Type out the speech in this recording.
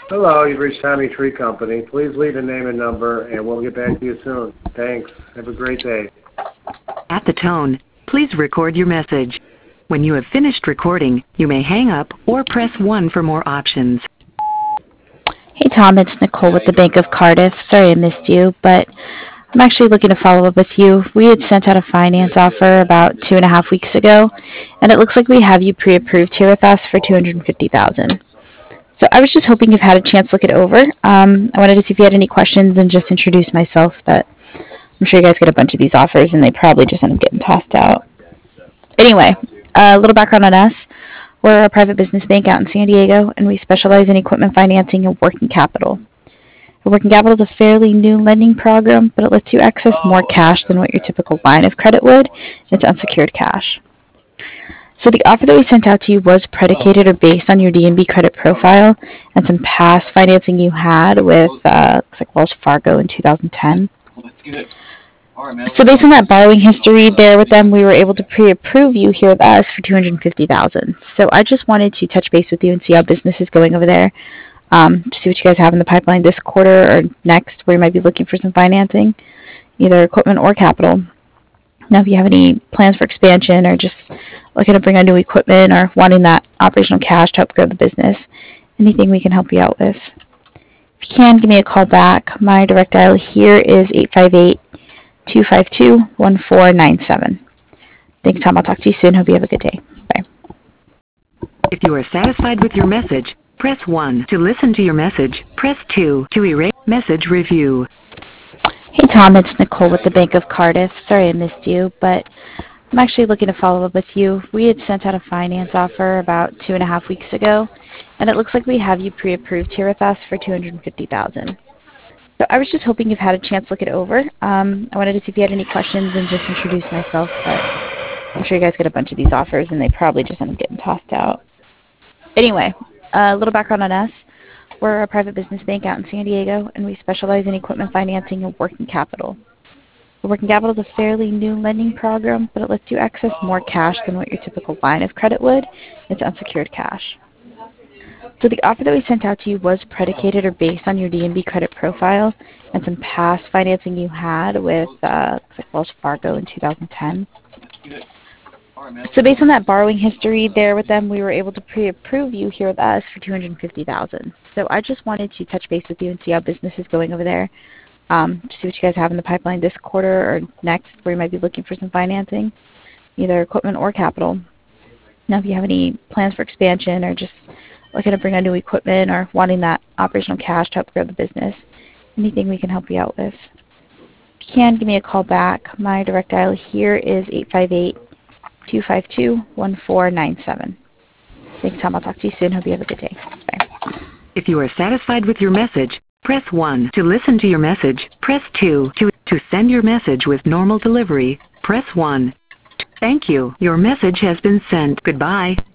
Hello, you've reached Tommy Tree Company. Please leave a name and number, and we'll get back to you soon. Thanks. Have a great day. At the tone, please record your message. When you have finished recording, you may hang up or press 1 for more options. Hey Tom, it's Nicole with the Bank of Cardiff. Sorry I missed you, but I'm actually looking to follow up with you. We had sent out a finance offer about 2.5 weeks ago, and it looks like we have you pre-approved here with us for $250,000. So I was just hoping you've had a chance to look it over. I wanted to see if you had any questions and just introduce myself, but I'm sure you guys get a bunch of these offers and they probably just end up getting tossed out. Anyway, a little background on us. We're a private business bank out in San Diego, and we specialize in equipment financing and working capital. Working capital is a fairly new lending program, but it lets you access more cash than what your typical line of credit would. It's unsecured cash. So the offer that we sent out to you was predicated or based on your D&B credit profile and some past financing you had with looks like Wells Fargo in 2010. So based on that borrowing history there with them, we were able to pre-approve you here with us for $250,000. So I just wanted to touch base with you and see how business is going over there. To see what you guys have in the pipeline this quarter or next, where you might be looking for some financing, either equipment or capital. Now, if you have any plans for expansion or just looking to bring on new equipment or wanting that operational cash to help grow the business, anything we can help you out with. If you can, give me a call back. My direct dial here is 858-252-1497. Thanks, Tom. I'll talk to you soon. Hope you have a good day. Bye. If you are satisfied with your message, press 1 to listen to your message. Press 2 to erase message review. Hey Tom, it's Nicole with the Bank of Cardiff. Sorry I missed you, but I'm actually looking to follow up with you. We had sent out a finance offer about 2.5 weeks ago, and it looks like we have you pre-approved here with us for $250,000. So I was just hoping you've had a chance to look it over. I wanted to see if you had any questions and just introduce myself, but I'm sure you guys get a bunch of these offers and they probably just end up getting tossed out. Anyway, a little background on us. We're a private business bank out in San Diego, and we specialize in equipment financing and working capital. Working capital is a fairly new lending program, but it lets you access more cash than what your typical line of credit would. It's unsecured cash. So the offer that we sent out to you was predicated or based on your D&B credit profile and some past financing you had with looks like Wells Fargo in 2010. So based on that borrowing history there with them, we were able to pre-approve you here with us for $250,000. So I just wanted to touch base with you and see how business is going over there. To see what you guys have in the pipeline this quarter or next, where you might be looking for some financing, either equipment or capital. Now, if you have any plans for expansion or just looking to bring on new equipment or wanting that operational cash to help grow the business, anything we can help you out with. If you can, give me a call back. My direct dial here is 858-252-1497. Thanks, Tom. I'll talk to you soon. Hope you have a good day. Bye. If you are satisfied with your message, press 1 to listen to your message. Press 2 to send your message with normal delivery. Press 1. Thank you. Your message has been sent. Goodbye.